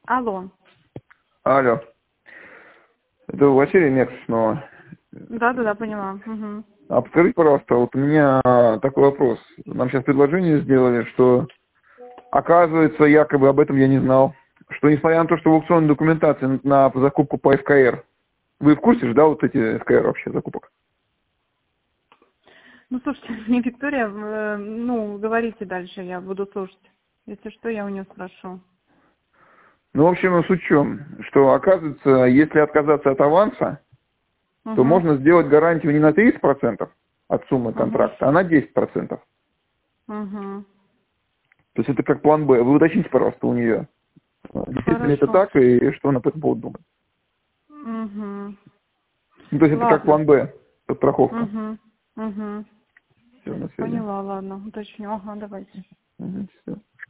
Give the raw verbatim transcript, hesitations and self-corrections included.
Алло. Алло. Это Василий Мекс снова. Да, да, да, поняла. Угу. А подскажите, пожалуйста, вот у меня такой вопрос. Нам сейчас предложение сделали, что, оказывается, якобы об этом я не знал, что несмотря на то, что в аукционной документации на закупку по эф ка эр, вы в курсе же, да, вот эти эф ка эр вообще закупок? Ну, слушайте, мне Виктория, э, ну, говорите дальше, я буду слушать. Если что, я у нее спрошу. Ну, в общем, суть в чем, что, оказывается, если отказаться от аванса, Угу. то можно сделать гарантию не на тридцать процентов от суммы Угу. контракта, а на десять процентов. Угу. То есть это как план Б. Вы уточните, пожалуйста, у нее. Действительно это Хорошо. так, и что она по этому поводу думает. Угу. Ну, то есть это как Ладно. план Б, страховка. Угу. Угу. Все, на связи. Поняла, ладно, уточню. Ага, давайте. Угу, все.